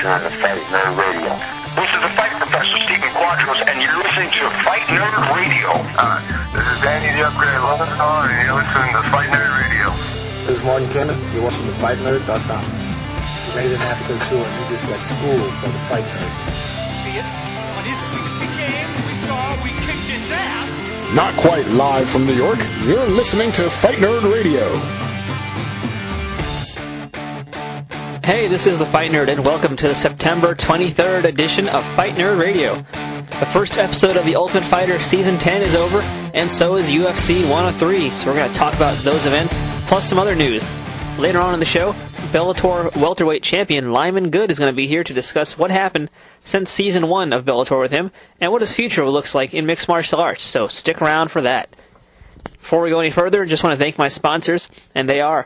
on the Fight Nerd Radio. This is the Fight Professor, Stephen Quadros, and you're listening to Fight Nerd Radio. This is Danny the Upgrade Lowenthal, and you're listening to Fight Nerd Radio. This is Martin Kemen. You're watching the FightNerd.com. This is Nathan Africa too, and you just got schooled by the Fight Nerd. See it? What is it? We came, we saw, we kicked its ass. Not quite live from New York, you're listening to Fight Nerd Radio. Hey, this is the Fight Nerd, and welcome to the September 23rd edition of Fight Nerd Radio. The first episode of The Ultimate Fighter Season 10 is over, and so is UFC 103, so we're going to talk about those events, plus some other news. Later on in the show, Bellator welterweight champion Lyman Good is going to be here to discuss what happened since Season 1 of Bellator with him, and what his future looks like in mixed martial arts, so stick around for that. Before we go any further, I just want to thank my sponsors, and they are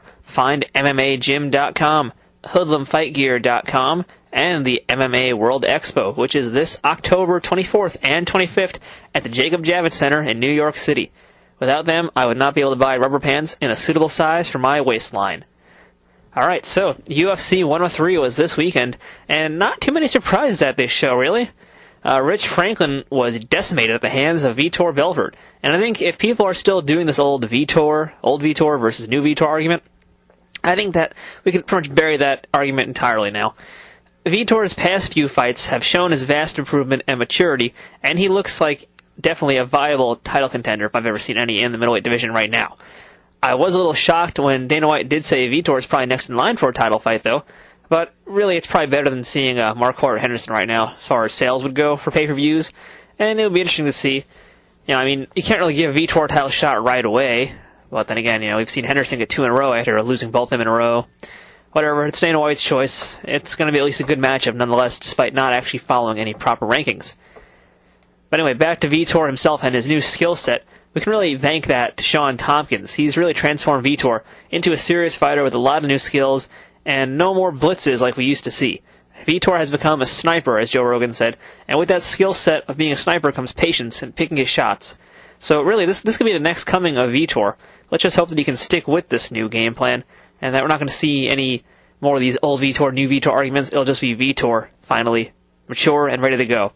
FindMMAGym.com, HoodlumFightGear.com, and the MMA World Expo, which is this October 24th and 25th at the Jacob Javits Center in New York City. Without them, I would not be able to buy rubber pants in a suitable size for my waistline. Alright, so UFC 103 was this weekend, and not too many surprises at this show, really. Rich Franklin was decimated at the hands of Vitor Belfort, and I think if people are still doing this old Vitor versus new Vitor argument, I think that we can pretty much bury that argument entirely now. Vitor's past few fights have shown his vast improvement and maturity, and he looks like definitely a viable title contender if I've ever seen any in the middleweight division right now. I was a little shocked when Dana White did say Vitor is probably next in line for a title fight, though, but really it's probably better than seeing Marquardt Henderson right now as far as sales would go for pay-per-views, and it would be interesting to see. You can't really give Vitor a title shot right away. But then again, we've seen Henderson get 2 in a row after losing both of them in a row. Whatever, it's Dana White's choice. It's going to be at least a good matchup nonetheless, despite not actually following any proper rankings. But anyway, back to Vitor himself and his new skill set. We can really thank that to Sean Tompkins. He's really transformed Vitor into a serious fighter with a lot of new skills and no more blitzes like we used to see. Vitor has become a sniper, as Joe Rogan said, and with that skill set of being a sniper comes patience and picking his shots. So really, this could be the next coming of Vitor. Let's just hope that he can stick with this new game plan, and that we're not going to see any more of these old Vitor, new Vitor arguments. It'll just be Vitor, finally, mature and ready to go.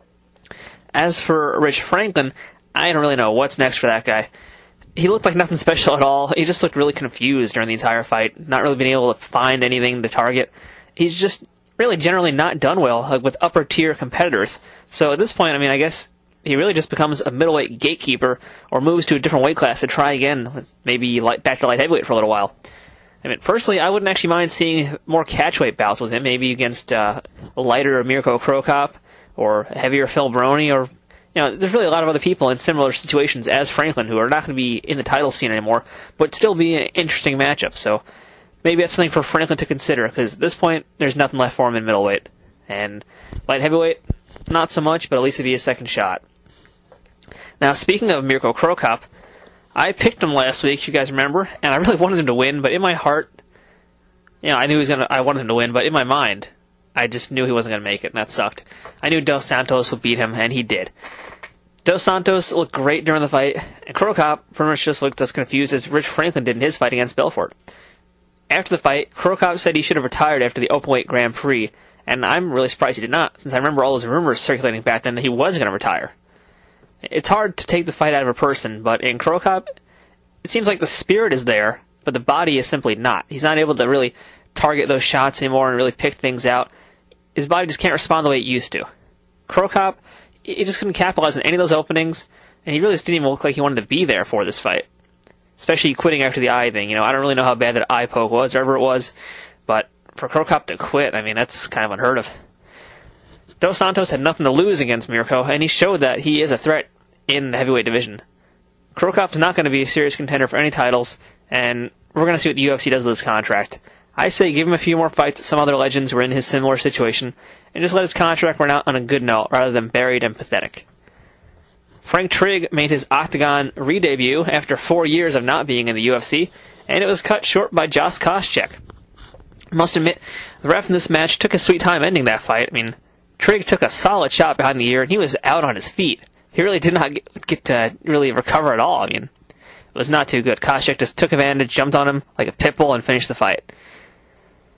As for Rich Franklin, I don't really know what's next for that guy. He looked like nothing special at all. He just looked really confused during the entire fight, not really being able to find anything to target. He's just really generally not done well with upper-tier competitors. So at this point, I guess he really just becomes a middleweight gatekeeper or moves to a different weight class to try again, maybe back to light heavyweight for a little while. Personally, I wouldn't actually mind seeing more catchweight bouts with him, maybe against a lighter Mirko Cro Cop or a heavier Phil Baroni, or there's really a lot of other people in similar situations as Franklin who are not going to be in the title scene anymore, but still be an interesting matchup. So maybe that's something for Franklin to consider, because at this point, there's nothing left for him in middleweight. And light heavyweight, not so much, but at least it'd be a second shot. Now, speaking of Mirko Cro Cop, I picked him last week, you guys remember, and I really wanted him to win, but in my heart, I wanted him to win, but in my mind, I just knew he wasn't going to make it, and that sucked. I knew Dos Santos would beat him, and he did. Dos Santos looked great during the fight, and Cro Cop pretty much just looked as confused as Rich Franklin did in his fight against Belfort. After the fight, Cro Cop said he should have retired after the Openweight Grand Prix, and I'm really surprised he did not, since I remember all those rumors circulating back then that he was going to retire. It's hard to take the fight out of a person, but in Cro Cop, it seems like the spirit is there, but the body is simply not. He's not able to really target those shots anymore and really pick things out. His body just can't respond the way it used to. Cro Cop, he just couldn't capitalize on any of those openings, and he really just didn't even look like he wanted to be there for this fight. Especially quitting after the eye thing. I don't really know how bad that eye poke was, whatever it was, but for Cro Cop to quit, that's kind of unheard of. Dos Santos had nothing to lose against Mirko, and he showed that he is a threat in the heavyweight division. Cro Cop's not going to be a serious contender for any titles, and we're going to see what the UFC does with his contract. I say give him a few more fights at some other legends who are in his similar situation, and just let his contract run out on a good note rather than buried and pathetic. Frank Trigg made his Octagon re-debut after 4 years of not being in the UFC, and it was cut short by Josh Koscheck. I must admit, the ref in this match took a sweet time ending that fight. Trigg took a solid shot behind the ear, and he was out on his feet. He really did not get to really recover at all. It was not too good. Koscheck just took advantage, jumped on him like a pit bull, and finished the fight.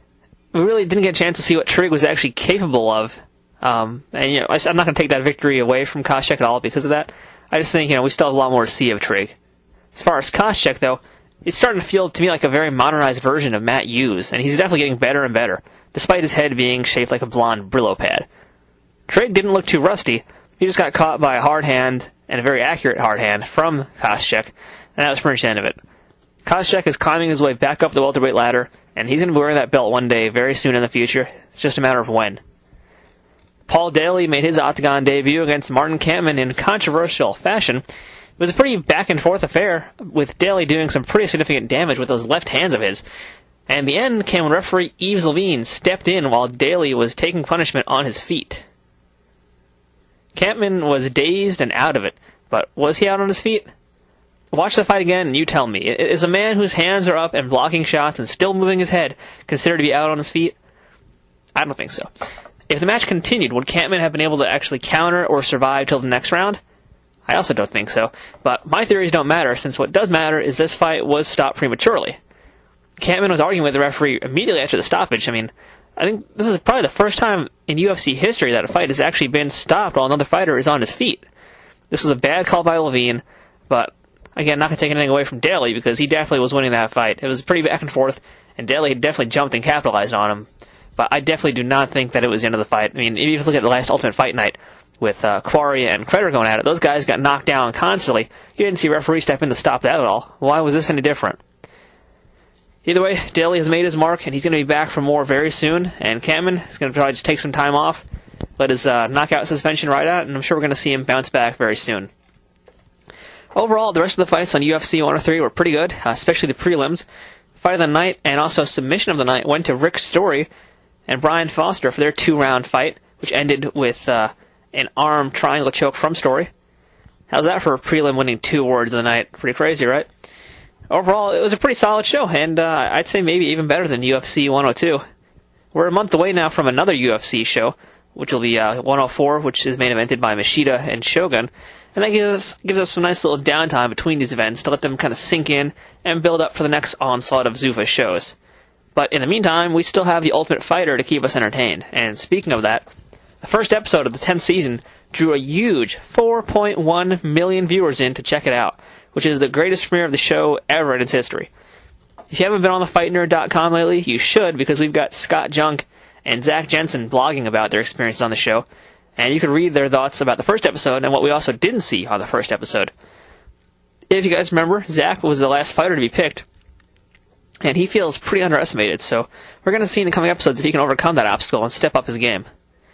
we really didn't get a chance to see what Trigg was actually capable of. And, I'm not going to take that victory away from Koscheck at all because of that. I just think, we still have a lot more to see of Trigg. As far as Koscheck, though, it's starting to feel to me like a very modernized version of Matt Hughes, and he's definitely getting better and better, despite his head being shaped like a blonde Brillo pad. Trigg didn't look too rusty. He just got caught by a hard hand, and a very accurate hard hand, from Koscheck, and that was pretty much the end of it. Koscheck is climbing his way back up the welterweight ladder, and he's going to be wearing that belt one day very soon in the future. It's just a matter of when. Paul Daly made his Octagon debut against Martin Kampmann in controversial fashion. It was a pretty back-and-forth affair, with Daly doing some pretty significant damage with those left hands of his. And in the end came when referee Yves Levine stepped in while Daly was taking punishment on his feet. Kampmann was dazed and out of it, but was he out on his feet? Watch the fight again and you tell me. Is a man whose hands are up and blocking shots and still moving his head considered to be out on his feet? I don't think so. If the match continued, would Kampmann have been able to actually counter or survive till the next round? I also don't think so, but my theories don't matter, since what does matter is this fight was stopped prematurely. Kampmann was arguing with the referee immediately after the stoppage. I think this is probably the first time in UFC history that a fight has actually been stopped while another fighter is on his feet. This was a bad call by Levine, but again, not going to take anything away from Daly, because he definitely was winning that fight. It was pretty back and forth, and Daly definitely jumped and capitalized on him. But I definitely do not think that it was the end of the fight. If you look at the last Ultimate Fight Night, with Quarry and Creditor going at it, those guys got knocked down constantly. You didn't see a referee step in to stop that at all. Why was this any different? Either way, Daly has made his mark, and he's going to be back for more very soon, and Kampmann is going to probably just take some time off, let his knockout suspension ride out, and I'm sure we're going to see him bounce back very soon. Overall, the rest of the fights on UFC 103 were pretty good, especially the prelims. Fight of the night and also submission of the night went to Rick Story and Brian Foster for their 2-round fight, which ended with an arm triangle choke from Story. How's that for a prelim winning 2 awards of the night? Pretty crazy, right? Overall, it was a pretty solid show, and I'd say maybe even better than UFC 102. We're a month away now from another UFC show, which will be 104, which is main evented by Machida and Shogun, and that gives us some nice little downtime between these events to let them kind of sink in and build up for the next onslaught of Zuffa shows. But in the meantime, we still have The Ultimate Fighter to keep us entertained, and speaking of that, the first episode of the 10th season drew a huge 4.1 million viewers in to check it out, which is the greatest premiere of the show ever in its history. If you haven't been on thefightnerd.com lately, you should, because we've got Scott Junk and Zach Jensen blogging about their experiences on the show, and you can read their thoughts about the first episode and what we also didn't see on the first episode. If you guys remember, Zach was the last fighter to be picked, and he feels pretty underestimated, so we're going to see in the coming episodes if he can overcome that obstacle and step up his game.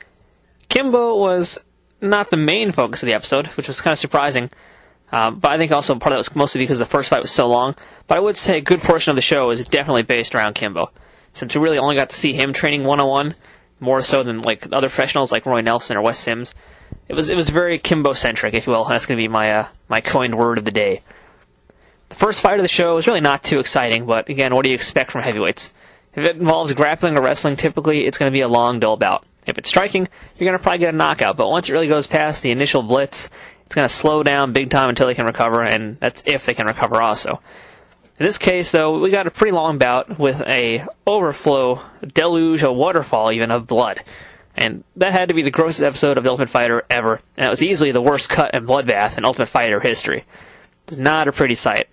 Kimbo was not the main focus of the episode, which was kind of surprising, but I think also part of that was mostly because the first fight was so long. But I would say a good portion of the show is definitely based around Kimbo, since we really only got to see him training one-on-one, more so than like other professionals like Roy Nelson or Wes Sims. It was very Kimbo-centric, if you will. That's going to be my coined word of the day. The first fight of the show was really not too exciting, but again, what do you expect from heavyweights? If it involves grappling or wrestling, typically it's going to be a long, dull bout. If it's striking, you're going to probably get a knockout, but once it really goes past the initial blitz, it's going to slow down big time until they can recover, and that's if they can recover also. In this case, though, we got a pretty long bout with a overflow, deluge, a waterfall even, of blood. And that had to be the grossest episode of The Ultimate Fighter ever, and it was easily the worst cut and bloodbath in Ultimate Fighter history. It's not a pretty sight.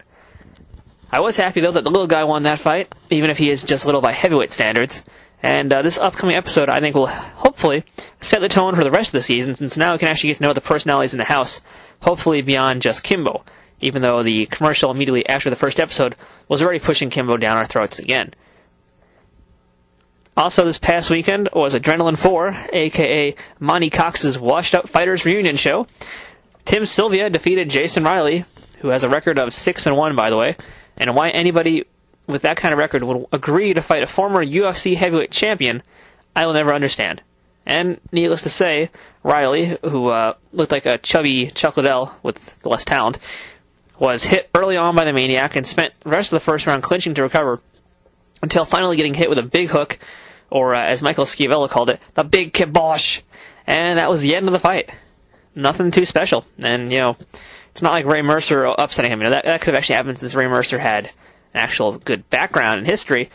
I was happy, though, that the little guy won that fight, even if he is just little by heavyweight standards. And this upcoming episode, I think, will hopefully set the tone for the rest of the season, since now we can actually get to know the personalities in the house, hopefully beyond just Kimbo, even though the commercial immediately after the first episode was already pushing Kimbo down our throats again. Also this past weekend was Adrenaline 4, a.k.a. Monty Cox's Washed Up Fighters reunion show. Tim Sylvia defeated Jason Riley, who has a record of 6-1, by the way, and why anybody with that kind of record would agree to fight a former UFC heavyweight champion, I will never understand. And, needless to say, Riley, who looked like a chubby Chuck Liddell with less talent, was hit early on by the Maniac and spent the rest of the first round clinching to recover, until finally getting hit with a big hook, or as Michael Schiavello called it, the big kibosh. And that was the end of the fight. Nothing too special. And, it's not like Ray Mercer upsetting him. That could have actually happened since Ray Mercer had an actual good background in history.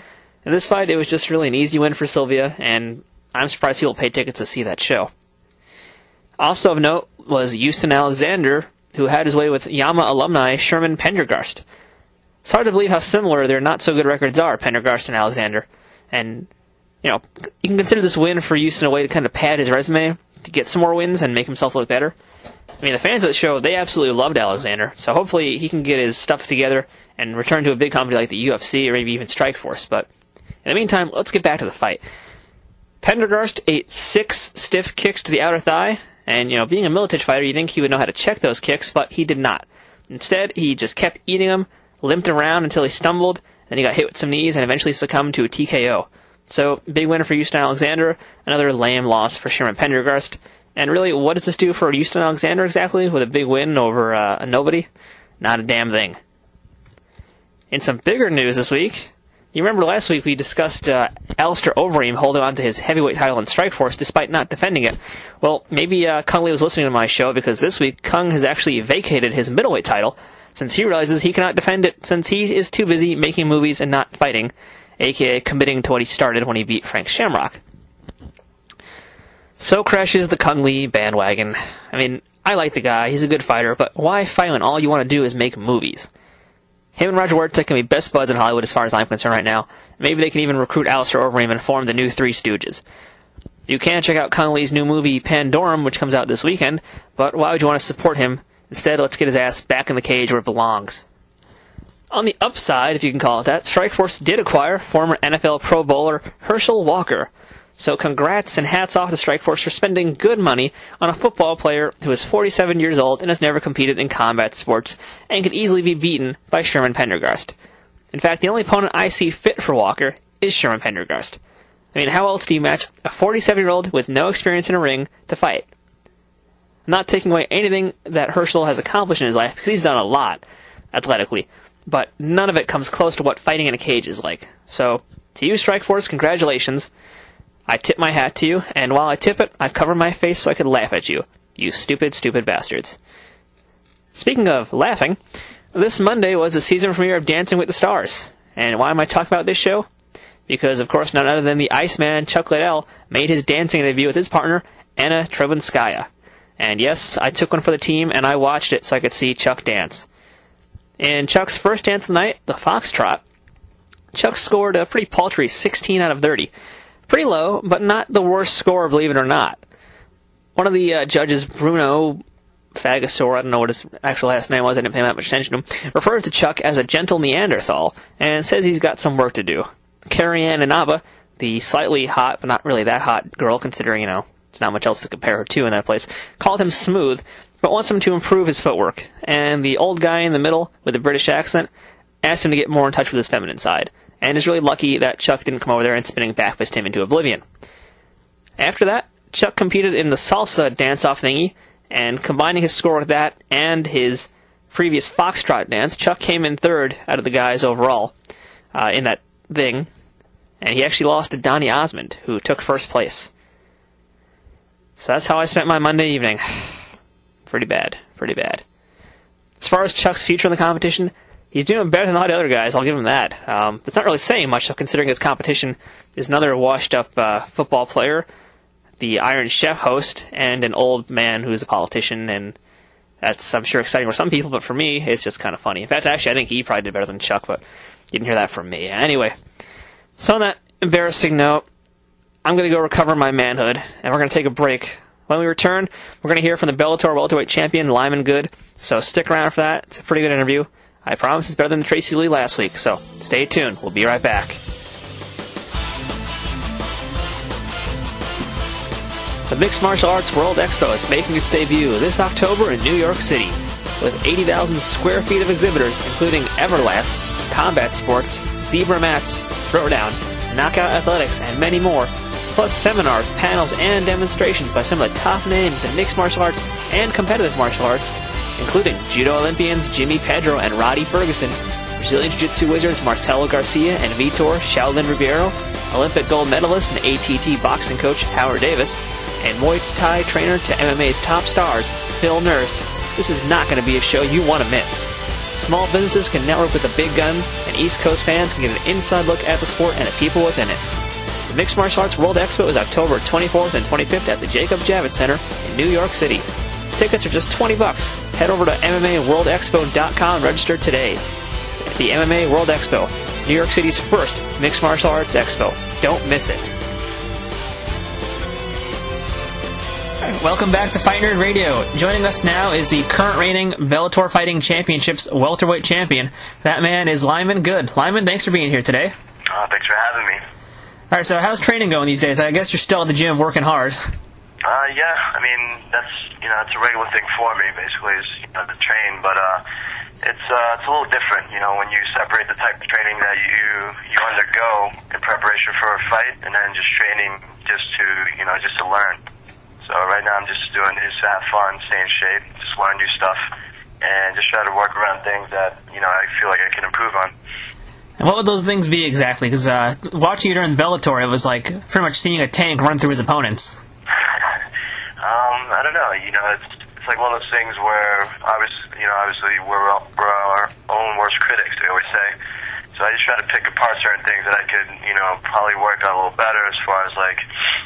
In this fight, it was just really an easy win for Sylvia, and I'm surprised people paid tickets to see that show. Also of note was Houston Alexander, who had his way with Yama alumni Sherman Pendergast. It's hard to believe how similar their not-so-good records are, Pendergast and Alexander. And, you can consider this win for Houston a way to kind of pad his resume, to get some more wins and make himself look better. I mean, the fans of the show, they absolutely loved Alexander, so hopefully he can get his stuff together and return to a big company like the UFC or maybe even Strikeforce. But in the meantime, let's get back to the fight. Pendergast ate 6 stiff kicks to the outer thigh, and, being a Miletich fighter, you'd think he would know how to check those kicks, but he did not. Instead, he just kept eating them, limped around until he stumbled, then he got hit with some knees and eventually succumbed to a TKO. So, big win for Houston Alexander, another lame loss for Sherman Pendergast. And really, what does this do for Houston Alexander exactly, with a big win over a nobody? Not a damn thing. In some bigger news this week, you remember last week we discussed Alistair Overeem holding on to his heavyweight title in Strikeforce despite not defending it. Well, maybe Kung Lee was listening to my show, because this week Kung has actually vacated his middleweight title, since he realizes he cannot defend it since he is too busy making movies and not fighting, aka committing to what he started when he beat Frank Shamrock. So crashes the Kung Lee bandwagon. I mean, I like the guy, he's a good fighter, but why fight when all you want to do is make movies? Him and Roger Huerta can be best buds in Hollywood as far as I'm concerned right now. Maybe they can even recruit Alistair Overeem and form the new Three Stooges. You can check out Kung Lee's new movie Pandorum, which comes out this weekend, but why would you want to support him? Instead, let's get his ass back in the cage where it belongs. On the upside, if you can call it that, Strikeforce did acquire former NFL Pro Bowler Herschel Walker. So congrats and hats off to Strikeforce for spending good money on a football player who is 47 years old and has never competed in combat sports and could easily be beaten by Sherman Pendergast. In fact, the only opponent I see fit for Walker is Sherman Pendergast. I mean, how else do you match a 47-year-old with no experience in a ring to fight? I'm not taking away anything that Herschel has accomplished in his life, because he's done a lot athletically, but none of it comes close to what fighting in a cage is like. So, to you, Strikeforce, congratulations. I tip my hat to you, and while I tip it, I cover my face so I can laugh at you. You stupid, stupid bastards. Speaking of laughing, this Monday was the season premiere of Dancing with the Stars. And why am I talking about this show? Because, of course, none other than the Iceman, Chuck Liddell, made his dancing debut with his partner, Anna Trebunskaya. And yes, I took one for the team, and I watched it so I could see Chuck dance. In Chuck's first dance of the night, the Foxtrot, Chuck scored a pretty paltry 16 out of 30. Pretty low, but not the worst score, believe it or not. One of the judges, Bruno Fagasor, I don't know what his actual last name was, I didn't pay that much attention to him, refers to Chuck as a gentle Neanderthal, and says he's got some work to do. Carrie Ann Inaba, the slightly hot, but not really that hot girl, considering, there's not much else to compare her to in that place, called him smooth, but wants him to improve his footwork. And the old guy in the middle, with a British accent, asked him to get more in touch with his feminine side, and is really lucky that Chuck didn't come over there and spinning backfist him into oblivion. After that, Chuck competed in the salsa dance-off thingy, and combining his score with that and his previous foxtrot dance, Chuck came in third out of the guys overall in that thing, and he actually lost to Donny Osmond, who took first place. So that's how I spent my Monday evening. Pretty bad. As far as Chuck's future in the competition, he's doing better than a lot of other guys, I'll give him that. It's not really saying much, considering his competition is another washed-up football player, the Iron Chef host, and an old man who's a politician, and that's, I'm sure, exciting for some people, but for me, it's just kind of funny. In fact, actually, I think he probably did better than Chuck, but you didn't hear that from me. Anyway, so on that embarrassing note, I'm going to go recover my manhood, and we're going to take a break. When we return, we're going to hear from the Bellator welterweight champion, Lyman Good, so stick around for that. It's a pretty good interview. I promise it's better than Tracy Lee last week, so stay tuned. We'll be right back. The Mixed Martial Arts World Expo is making its debut this October in New York City, with 80,000 square feet of exhibitors, including Everlast, combat sports, zebra mats, throwdown, knockout athletics, and many more, plus seminars, panels, and demonstrations by some of the top names in mixed martial arts and competitive martial arts, including Judo Olympians Jimmy Pedro and Roddy Ferguson, Brazilian Jiu-Jitsu wizards Marcelo Garcia and Vitor Shaolin Ribeiro, Olympic gold medalist and ATT boxing coach Howard Davis, and Muay Thai trainer to MMA's top stars, Phil Nurse. This is not going to be a show you want to miss. Small businesses can network with the big guns, and East Coast fans can get an inside look at the sport and the people within it. The Mixed Martial Arts World Expo is October 24th and 25th at the Jacob Javits Center in New York City. Tickets are just $20. Head over to MMAWorldExpo.com and register today. The MMA World Expo, New York City's first Mixed Martial Arts Expo. Don't miss it. Welcome back to Fight Nerd Radio. Joining us now is the current reigning Bellator Fighting Championships welterweight champion. That man is Lyman Good. Lyman, thanks for being here today. Thanks for having me. All right, so how's training going these days? I guess you're still in the gym working hard. Yeah, I mean, that's a regular thing for me, basically, is, to train, but, it's a little different, when you separate the type of training that you undergo in preparation for a fight, and then just training just to learn. So right now I'm just doing this to have fun, stay in shape, just learn new stuff, and just try to work around things that, I feel like I can improve on. And what would those things be exactly? Because watching you during Bellator, it was like pretty much seeing a tank run through his opponents. I don't know. It's like one of those things where obviously we're our own worst critics, we always say. So I just try to pick apart certain things that I could, probably work on a little better as far as like,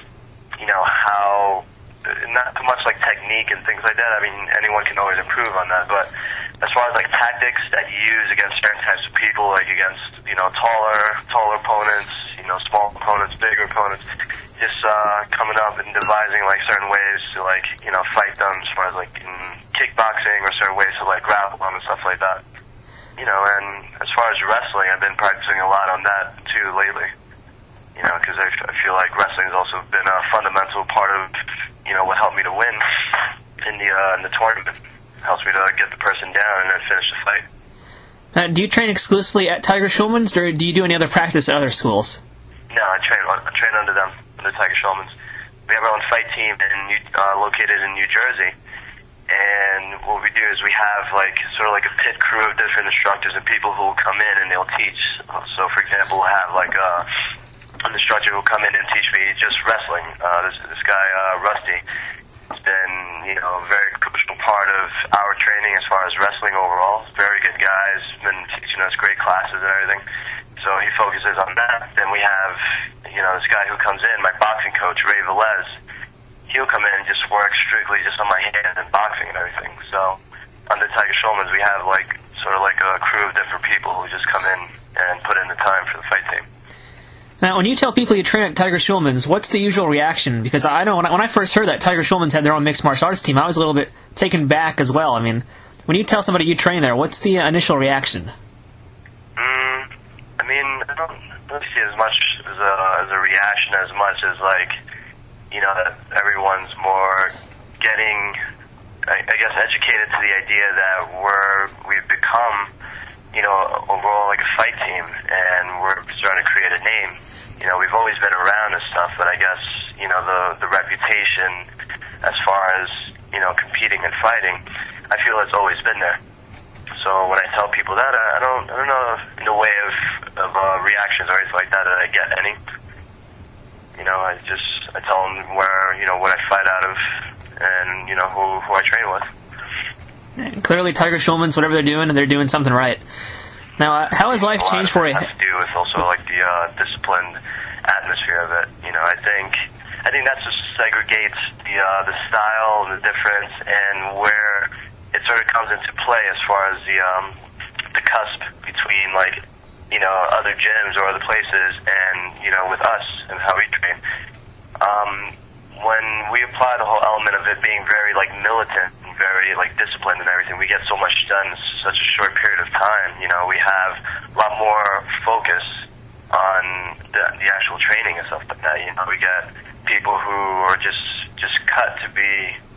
how, not too much like technique and things like that. I mean, anyone can always improve on that, but as far as like tactics that you use against certain types of people, like against, taller opponents, small opponents, bigger opponents, just coming up and devising like certain ways to like, fight them as far as like in kickboxing or certain ways to like grapple them and stuff like that. And as far as wrestling, I've been practicing a lot on that too lately. Because I feel like wrestling has also been a fundamental part of, what helped me to win in the tournament. It helps me to get the person down and then finish the fight. Do you train exclusively at Tiger Schulman's, or do you do any other practice at other schools? No, I train under them, under Tiger Schulman's. We have our own fight team located in New Jersey. And what we do is we have sort of like a pit crew of different instructors and people who will come in and they'll teach. So for example, we'll have an instructor who will come in and teach me just wrestling. This guy, Rusty, has been, a very crucial part of our training as far as wrestling overall. Very good guy. He's been teaching us great classes and everything. So he focuses on that. Then we have, this guy who comes in, my boxing coach, Ray Velez. He'll come in and just work strictly just on my hands and boxing and everything. So under Tiger Schulman's, we have sort of like a crew of different people who just come in and put in the time for the fight team. Now, when you tell people you train at Tiger Schulman's, what's the usual reaction? Because I know when I first heard that Tiger Schulman's had their own mixed martial arts team, I was a little bit taken back as well. I mean, when you tell somebody you train there, what's the initial reaction? I mean, I don't really see as much as a reaction as much as that everyone's more getting, I guess, educated to the idea that we've become, overall like a fight team, and we're starting to create a name. We've always been around and stuff, but I guess, the reputation as far as, competing and fighting, I feel it's always been there. So when I tell people that, I don't know in the way of reactions or anything like that I get any. I tell them where, what I fight out of and, who I train with. And clearly Tiger Schulman's, whatever they're doing, and they're doing something right. Now, how has life changed for you? It has to do with also the disciplined atmosphere of it. I think that just segregates the style and the difference and where it sort of comes into play as far as the cusp between other gyms or other places and with us and how we train. When we apply the whole element of it being very militant and very disciplined and everything, we get so much done in such a short period of time. We have a lot more focus on the actual training and stuff like that. We get people who are just cut to be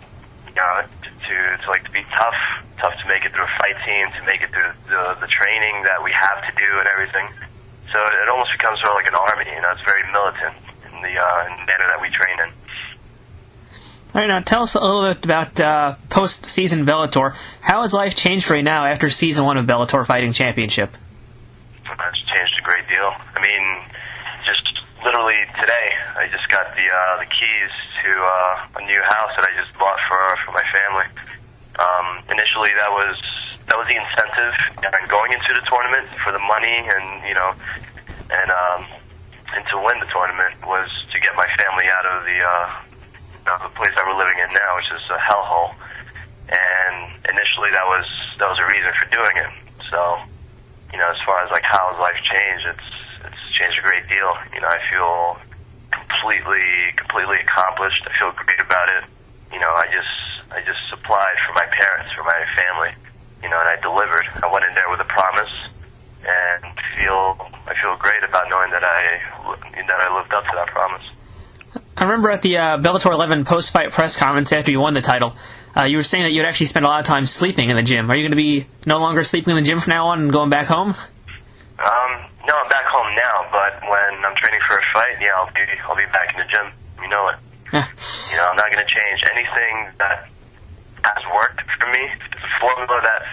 to be tough to make it through a fight team, to make it through the training that we have to do and everything. So it almost becomes sort of like an army. It's very militant in the manner that we train in. All right, now tell us a little bit about post-season Bellator. How has life changed for you now after Season 1 of Bellator Fighting Championship? It's changed a great deal. I mean, just literally today, I just got the keys to a new house that I just bought for my family. Initially, that was that was the incentive going into the tournament for the money, and and to win the tournament was to get my family out of the place that we're living in now, which is a hellhole. And initially, that was a reason for doing it. So, as far as like how has life changed, it's changed a great deal. I feel completely accomplished. I feel great about it. I just supplied for my parents, for my family, and I delivered. I went in there with a promise, and I feel great about knowing that I lived up to that promise. I remember at the Bellator 11 post-fight press conference after you won the title, you were saying that you'd actually spend a lot of time sleeping in the gym. Are you going to be no longer sleeping in the gym from now on and going back home? No, I'm back home now, but when I'm training for a fight, yeah, I'll be back in the gym. You know it. I'm not going to change anything that has worked for me. If it's a formula that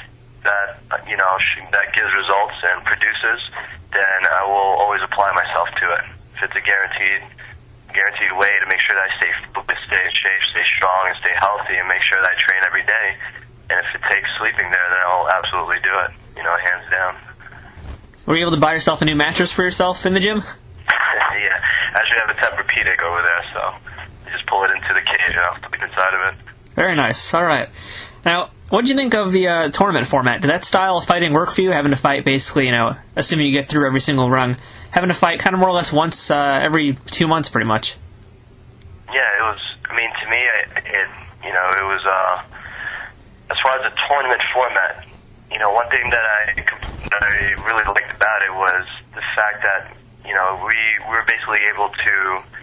gives results and produces, then I will always apply myself to it. If it's a guaranteed way to make sure that I stay safe, stay strong, and stay healthy, and make sure that I train every day, and if it takes sleeping there, then I'll absolutely do it. Hands down. Were you able to buy yourself a new mattress for yourself in the gym? Yeah, I actually have a Tempur-Pedic over there, so you just pull it into the cage and I'll sleep inside of it. Very nice. All right. Now, what did you think of the tournament format? Did that style of fighting work for you, having to fight basically, assuming you get through every single rung, having to fight kind of more or less once every 2 months pretty much? Yeah, it was, to me, it was, as far as the tournament format, one thing that I really liked about it was the fact that, we were basically able to,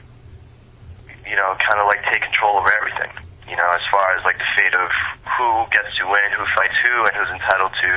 kind of like take control over everything, as far as like the fate of who gets to win, who fights who, and who's entitled to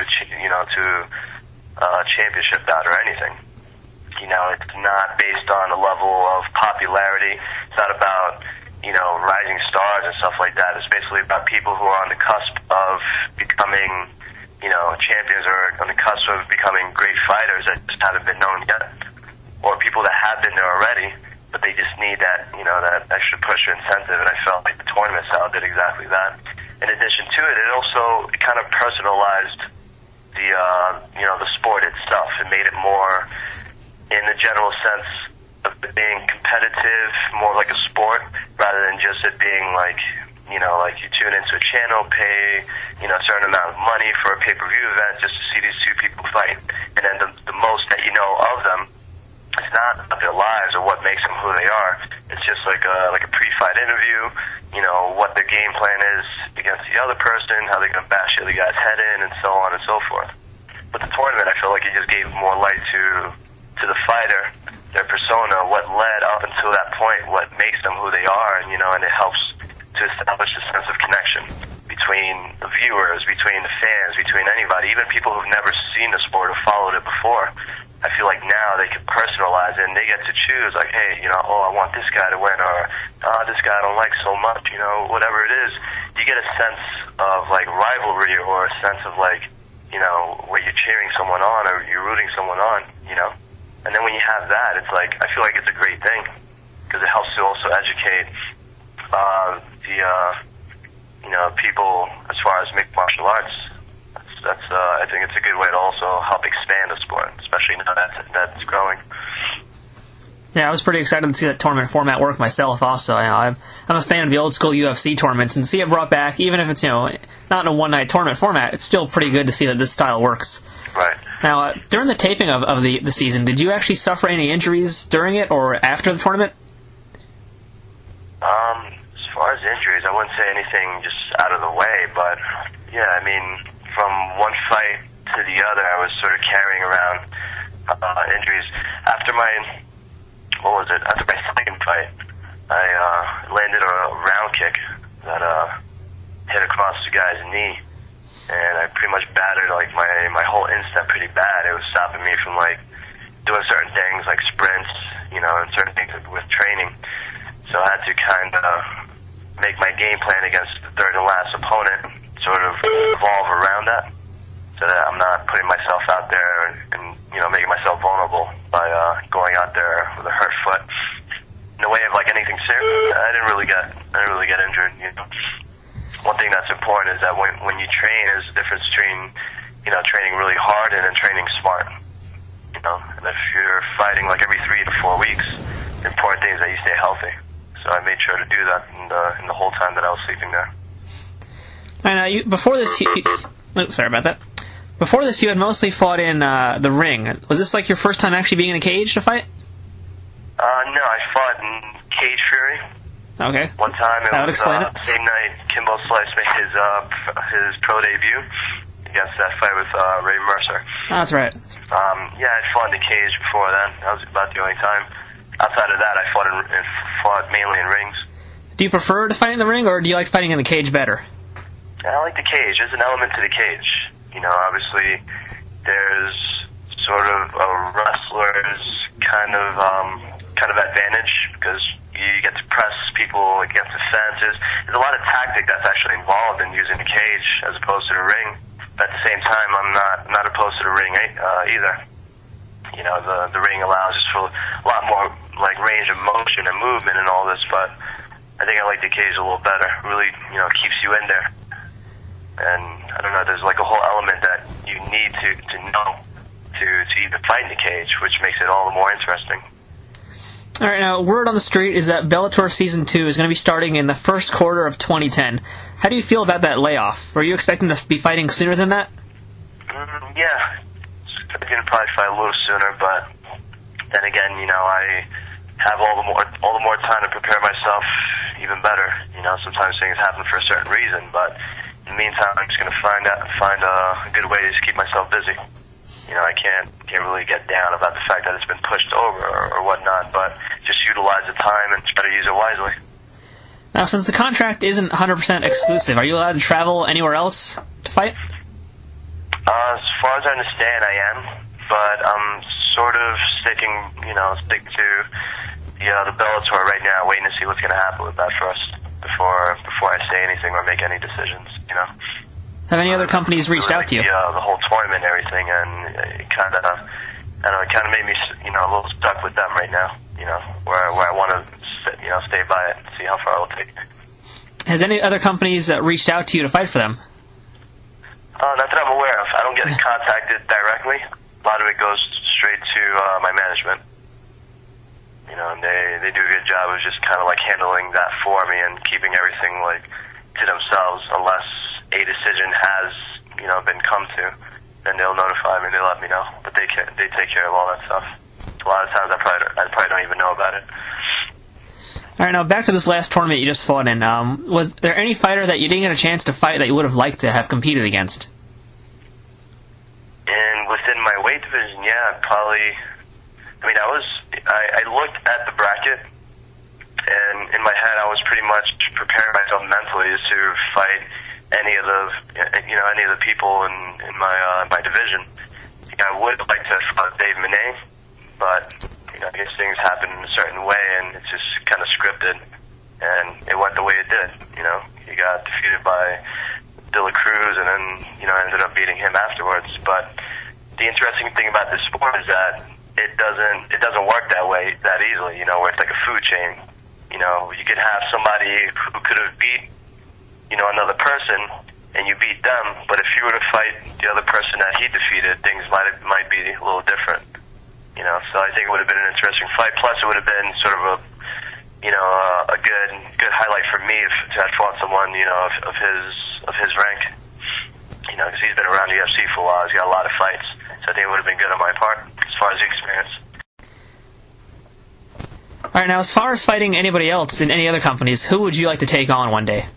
a championship bout or anything. It's not based on a level of popularity. It's not about, rising stars and stuff like that. It's basically about people who are on the cusp of becoming, champions, or on the cusp of becoming great fighters that just haven't been known yet. Or people that have been there already, but they just need that, that extra push or incentive, and I felt like the tournament style did exactly that. In addition to it, it kind of personalized the sport itself. It made it more in the general sense of it being competitive, more like a sport, rather than just it being like, like you tune into a channel, pay, a certain amount of money for a pay-per-view event just to see these two people fight. And then the most that you know of them, it's not about their lives or what makes them who they are. It's just like a pre-fight interview, what their game plan is against the other person, how they're going to bash the other guy's head in, and so on and so forth. But the tournament, I feel like it just gave more light to the fighter, their persona, what led up until that point, what makes them who they are, and it helps to establish a sense of connection between the viewers, between the fans, between anybody, even people who've never seen the sport or followed it before. I feel like now they can personalize it, and they get to choose, like, hey, I want this guy to win, or this guy I don't like so much, whatever it is. You get a sense of, like, rivalry, or a sense of, like, where you're cheering someone on, or you're rooting someone on, And then when you have that, it's like, I feel like it's a great thing, because it helps to also educate people as far as mixed martial arts. I think it's a good way to also help expand the sport, especially now that's growing. Yeah, I was pretty excited to see that tournament format work myself also. I'm a fan of the old school UFC tournaments, and to see it brought back, even if it's, not in a one-night tournament format, it's still pretty good to see that this style works. Right. Now, during the taping of the season, did you actually suffer any injuries during it or after the tournament? As far as injuries, I wouldn't say anything just out of the way, but yeah, from one fight to the other, I was sort of carrying around injuries. After my second fight, I landed a round kick that hit across the guy's knee, and I pretty much battered my whole instep pretty bad. It was stopping me from doing certain things like sprints, and certain things with training. So I had to kind of make my game plan against the third and last opponent sort of evolve around that, so that I'm not putting myself out there and making myself vulnerable by going out there with a hurt foot. In the way of anything serious, I didn't really get injured. One thing that's important is that when you train, there's a difference between training really hard and then training smart. And if you're fighting like every 3 to 4 weeks, the important thing is that you stay healthy. So I made sure to do that in the whole time that I was sleeping there. And before this, sorry about that. Before this, you had mostly fought in the ring. Was this like your first time actually being in a cage to fight? No, I fought in Cage Fury. Okay. One time, it That would was explain it. same night Kimbo Slice made his pro debut against that fight with Ray Mercer. Oh, that's right. Yeah, I'd fought in the cage before then. That was about the only time. Outside of that, I fought mainly in rings. Do you prefer to fight in the ring, or do you like fighting in the cage better? I like the cage. There's an element to the cage. Obviously, there's sort of a wrestler's kind of advantage because you get to press people against the fences. There's a lot of tactic that's actually involved in using the cage as opposed to the ring. But at the same time, I'm not opposed to the ring either. The ring allows us for a lot more like range of motion and movement and all this, but I think I like the cage a little better. It really, keeps you in there. And I don't know, there's like a whole element that you need to know to even fight in the cage, which makes it all the more interesting. All right, now, word on the street is that Bellator Season 2 is going to be starting in the first quarter of 2010. How do you feel about that layoff? Were you expecting to be fighting sooner than that? Yeah. I was going to probably fight a little sooner, but then again, I have all the more time to prepare myself even better. Sometimes things happen for a certain reason, but in the meantime, I'm just going to find a good way to just keep myself busy. I can't really get down about the fact that it's been pushed over or whatnot, but just utilize the time and try to use it wisely. Now, since the contract isn't 100% exclusive, are you allowed to travel anywhere else to fight? As far as I understand, I am, but I'm sort of stick to the Bellator right now, waiting to see what's going to happen with that first before I say anything or make any decisions. Have any other companies reached out to you? The whole tournament and everything, and it kind of made me a little stuck with them right now. Where I want to stay by it, see how far it'll take me. Has any other companies reached out to you to fight for them? Not that I'm aware of. I don't get contacted directly. A lot of it goes straight to my management. And they do a good job of just kind of like handling that for me and keeping everything like to themselves. Unless a decision has been come to, then they'll notify me. They let me know. But they take care of all that stuff. A lot of times I probably don't even know about it. All right, now back to this last tournament you just fought in. Was there any fighter that you didn't get a chance to fight that you would have liked to have competed against? And within my weight division, yeah, probably. I looked at the bracket, and in my head, I was pretty much preparing myself mentally to fight any of the people in my division. I would like to fight Dave Mene, but I guess things happen in a certain way, and it's just kind of scripted, and it went the way it did. He got defeated by De La Cruz, and then ended up beating him afterwards. But the interesting thing about this sport is that it doesn't work that way that easily. Where it's like a food chain. You could have somebody who could have beat another person, and you beat them. But if you were to fight the other person that he defeated, things might be a little different. So I think it would have been an interesting fight. Plus, it would have been sort of a good highlight for me to have fought someone of his rank. Because he's been around the UFC for a while. He's got a lot of fights. So I think it would have been good on my part as far as the experience. All right, now as far as fighting anybody else in any other companies, who would you like to take on one day?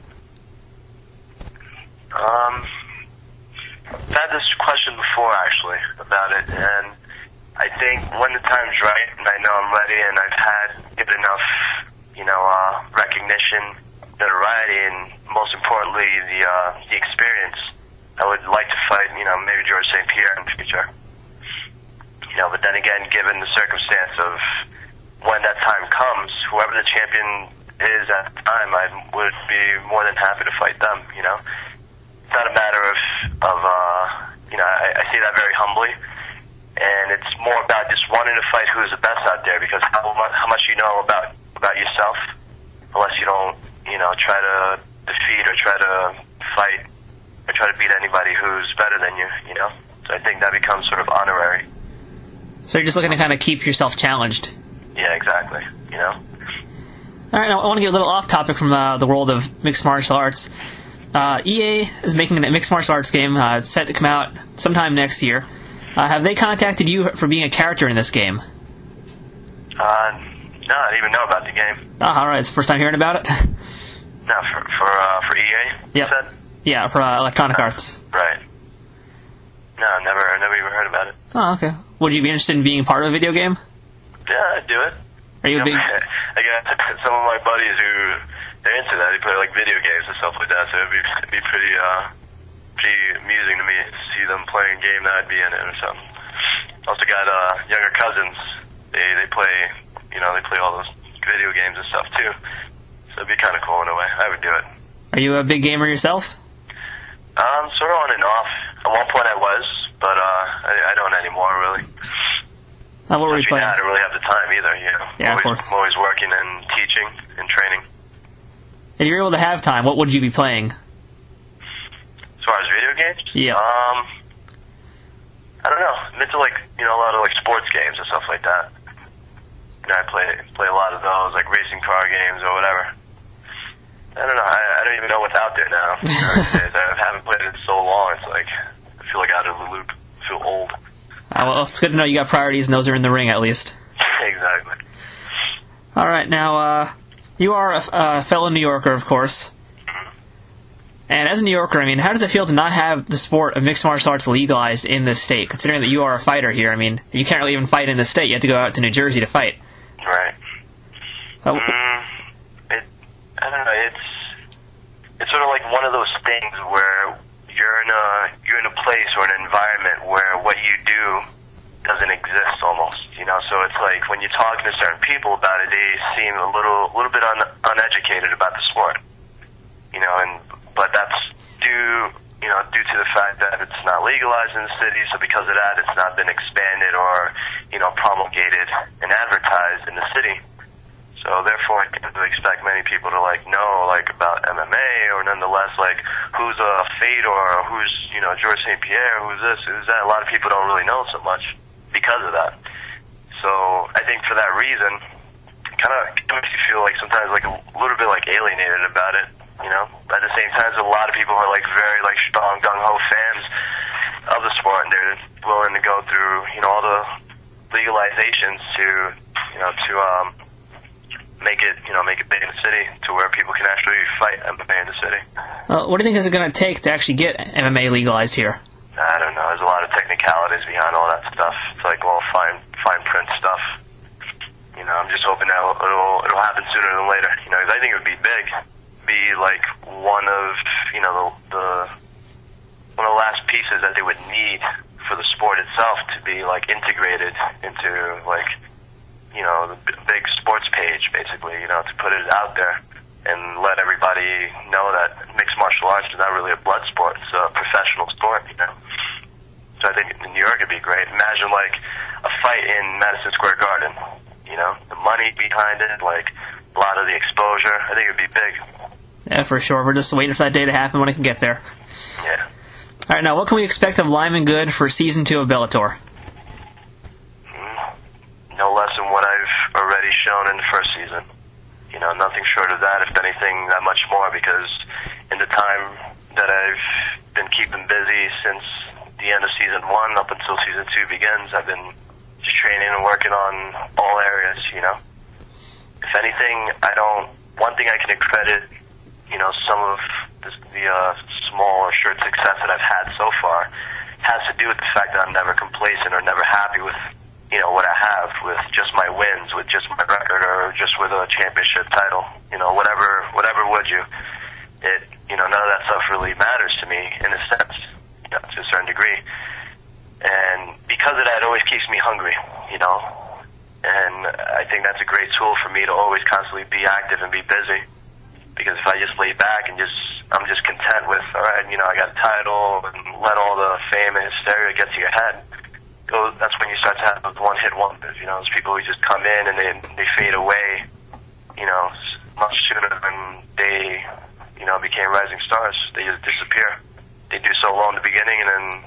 I've had this question before, actually, about it, and I think when the time's right, and I know I'm ready, and I've had good enough, recognition, notoriety, and most importantly, the experience, I would like to fight, maybe George St. Pierre in the future. But then again, given the circumstance of when that time comes, whoever the champion is at the time, I would be more than happy to fight them. It's not a matter of I say that very humbly, and it's more about just wanting to fight who's the best out there, because how much you know about yourself, unless you don't try to defeat or try to fight or try to beat anybody who's better than you, you know? So I think that becomes sort of honorary. So you're just looking to kind of keep yourself challenged. Yeah, exactly, you know? All right, now I want to get a little off topic from the world of mixed martial arts. EA is making a mixed martial arts game. It's set to come out sometime next year. Have they contacted you for being a character in this game? No, I didn't even know about the game. Oh, all right, it's the first time hearing about it? No, for EA? Yep. You said? Yeah, for Electronic Arts. Right. No, never even heard about it. Oh, okay. Would you be interested in being part of a video game? Yeah, I'd do it. Are you a big... I got some of my buddies who, they're into that. They play, like, video games and stuff like that, so it'd be pretty amusing to me to see them playing a game that I'd be in it or something. Also got younger cousins. They play, you know, they play all those video games and stuff, too. So it'd be kind of cool in a way. I would do it. Are you a big gamer yourself? Sort of on and off. At one point I was, but I don't anymore, really. What were you playing? I don't really have the time either, you know. Yeah, of course. I'm always working and teaching and training. If you're able to have time, what would you be playing? As far as video games? Yeah. I don't know. I'm into, like, you know, a lot of, like, sports games and stuff like that. You know, I play a lot of those, like racing car games or whatever. I don't know. I don't even know what's out there now. I haven't played it in so long. It's like I feel like out of the loop. I feel old. Well, it's good to know you got priorities, and those are in the ring at least. Exactly. All right, now you are a fellow New Yorker, of course. Mm-hmm. And as a New Yorker, I mean, how does it feel to not have the sport of mixed martial arts legalized in this state? Considering that you are a fighter here, I mean, you can't really even fight in this state. You have to go out to New Jersey to fight. Right. I don't know. It's sort of like one of those things where you're in a place or an environment where what you do doesn't exist almost. You know, so it's like when you're talking to certain people about it, they seem a little bit uneducated about the sport. You know, but that's due to the fact that it's not legalized in the city. So because of that, it's not been expanded or promulgated and advertised in the city. So therefore, I can't really expect many people to know about MMA or nonetheless who's a Fedor or who's George St. Pierre, who's this, who's that. A lot of people don't really know so much because of that. So I think for that reason, it kind of makes you feel sometimes a little bit alienated about it. You know, at the same time, a lot of people are very strong gung ho fans of the sport, and they're willing to go through all the legalizations to make it big in the city to where people can actually fight MMA in the city. What do you think is it going to take to actually get MMA legalized here? I don't know. There's a lot of technicalities behind all that stuff. It's fine print stuff. I'm just hoping that it'll happen sooner than later. Because I think it would be big. Be one of the last pieces that they would need for the sport itself to be integrated into the big sports page, basically, to put it out there and let everybody know that mixed martial arts is not really a blood sport, it's a professional sport, So I think in New York it'd be great. Imagine a fight in Madison Square Garden, the money behind it, a lot of the exposure. I think it'd be big. Yeah, for sure. We're just waiting for that day to happen when it can get there. Yeah. All right, now what can we expect of Lyman Good for Season 2 of Bellator? No less than what I've already shown in the first season. Nothing short of that, if anything, that much more, because in the time that I've been keeping busy since the end of Season 1 up until Season 2 begins, I've been just training and working on all areas, If anything, one thing I can credit, some of the small or short success that I've had so far has to do with the fact that I'm never complacent or never happy with what I have, with just my wins, with just my record, or just with a championship title. Whatever would you. None of that stuff really matters to me in a sense, to a certain degree. And because of that, it always keeps me hungry, And I think that's a great tool for me to always constantly be active and be busy. Because if I just lay back and I'm just content with, all right, I got a title, and let all the fame and hysteria get to your head, that's when you start to have those one-hit wonders. Those people who just come in and they fade away, much sooner than they, became rising stars. They just disappear. They do so well in the beginning, and then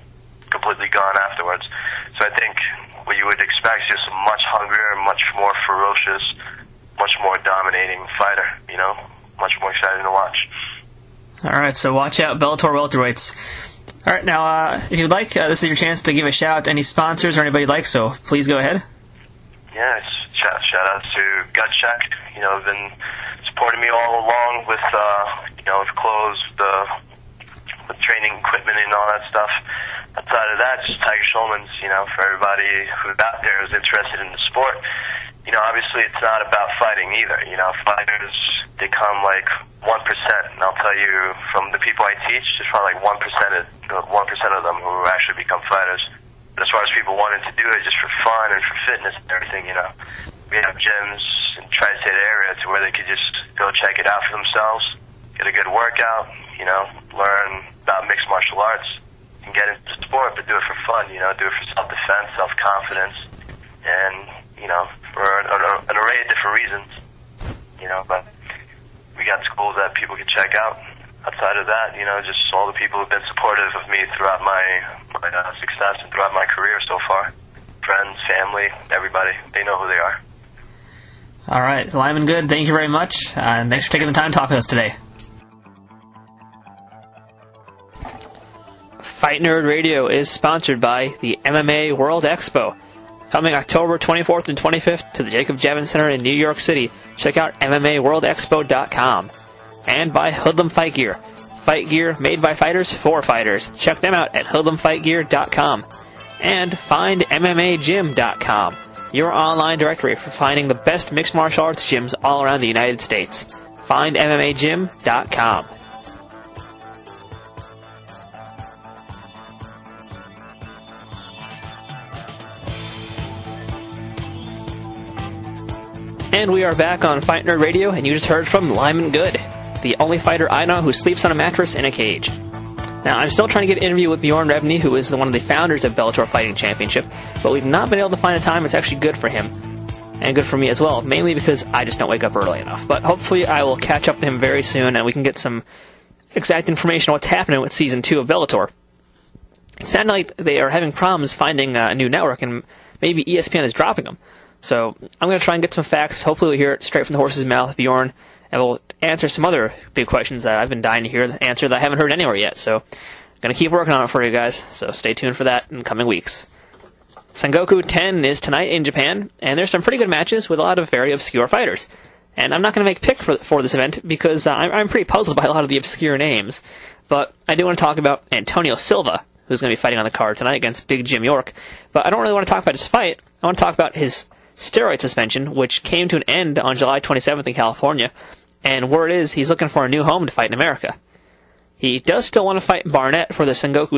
completely gone afterwards. So I think what you would expect is just a much hungrier, much more ferocious, much more dominating fighter, you know, much more exciting to watch. All right, so watch out, Bellator welterweights. All right, now, if you'd like, this is your chance to give a shout out to any sponsors or anybody you'd like, so please go ahead. Yeah, shout out to GutCheck. You know, they've been supporting me all along with, you know, with clothes, the training equipment and all that stuff. Outside of that, just Tiger Schulman's, you know, for everybody who's out there who's interested in the sport. You know, obviously it's not about fighting either. You know, fighters, they come like 1%, and I'll tell you, from the people I teach, there's probably like 1% of them who actually become fighters. But as far as people wanting to do it just for fun and for fitness and everything, you know, we have gyms in the tri-state area to where they could just go check it out for themselves, get a good workout, you know, learn about mixed martial arts, and get into the sport, but do it for fun, you know, do it for self-defense, self-confidence, and, you know, for an array of different reasons, you know, but we got schools that people can check out. Outside of that, you know, just all the people who've been supportive of me throughout my success and throughout my career so far. Friends, family, everybody, they know who they are. All right, Lyman Good, thank you very much, and thanks for taking the time to talk with us today. Fight Nerd Radio is sponsored by the MMA World Expo. Coming October 24th and 25th to the Jacob Javits Center in New York City. Check out MMAWorldExpo.com. And by Hoodlum Fight Gear. Fight gear made by fighters for fighters. Check them out at hoodlumfightgear.com. And FindMMAGym.com. Your online directory for finding the best mixed martial arts gyms all around the United States. FindMMAGym.com. And we are back on Fight Nerd Radio, and you just heard from Lyman Good, the only fighter I know who sleeps on a mattress in a cage. Now, I'm still trying to get an interview with Bjorn Rebney, who is one of the founders of Bellator Fighting Championship, but we've not been able to find a time that's actually good for him, and good for me as well, mainly because I just don't wake up early enough. But hopefully I will catch up to him very soon, and we can get some exact information on what's happening with Season 2 of Bellator. It sounded like they are having problems finding a new network, and maybe ESPN is dropping them. So I'm going to try and get some facts. Hopefully we'll hear it straight from the horse's mouth, Bjorn, and we'll answer some other big questions that I've been dying to hear answered that I haven't heard anywhere yet. So I'm going to keep working on it for you guys, so stay tuned for that in coming weeks. Sengoku 10 is tonight in Japan, and there's some pretty good matches with a lot of very obscure fighters. And I'm not going to make a pick for this event because I'm pretty puzzled by a lot of the obscure names. But I do want to talk about Antonio Silva, who's going to be fighting on the card tonight against Big Jim York. But I don't really want to talk about his fight. I want to talk about his steroid suspension, which came to an end on July 27th in California, and word is he's looking for a new home to fight in America. He does still want to fight Barnett for the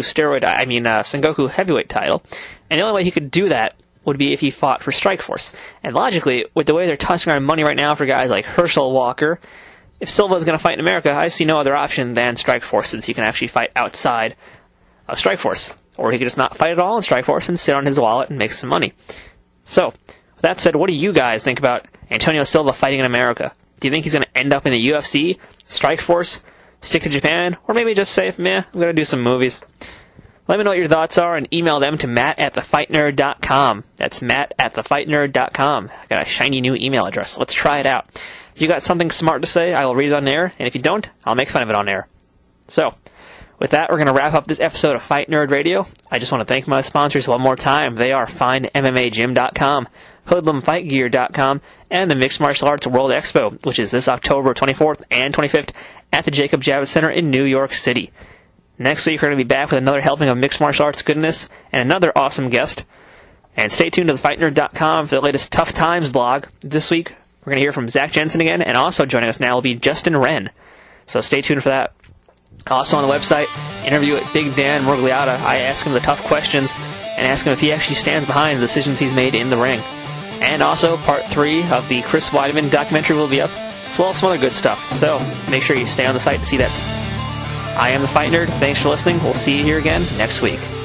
Sengoku heavyweight title, and the only way he could do that would be if he fought for Strikeforce. And logically, with the way they're tossing around money right now for guys like Herschel Walker, if Silva's going to fight in America, I see no other option than Strikeforce, since he can actually fight outside of Strikeforce. Or he could just not fight at all in Strikeforce and sit on his wallet and make some money. So, that said, what do you guys think about Antonio Silva fighting in America? Do you think he's going to end up in the UFC, Strikeforce, stick to Japan, or maybe just say, meh, I'm going to do some movies? Let me know what your thoughts are and email them to matt@thefightnerd.com. That's matt@thefightnerd.com. I got a shiny new email address. Let's try it out. If you got something smart to say, I will read it on air, and if you don't, I'll make fun of it on air. So, with that, we're going to wrap up this episode of Fight Nerd Radio. I just want to thank my sponsors one more time. They are FindMMAGym.com, HoodlumFightGear.com, and the Mixed Martial Arts World Expo, which is this October 24th and 25th at the Jacob Javits Center in New York City. Next week, we're going to be back with another helping of mixed martial arts goodness and another awesome guest. And stay tuned to thefightnerd.com for the latest Tough Times blog. This week, we're going to hear from Zach Jensen again, and also joining us now will be Justin Wren. So stay tuned for that. Also on the website, interview with Big Dan Murgliata. I ask him the tough questions and ask him if he actually stands behind the decisions he's made in the ring. And also, part 3 of the Chris Weidman documentary will be up, as well as some other good stuff. So make sure you stay on the site to see that. I am the Fight Nerd. Thanks for listening. We'll see you here again next week.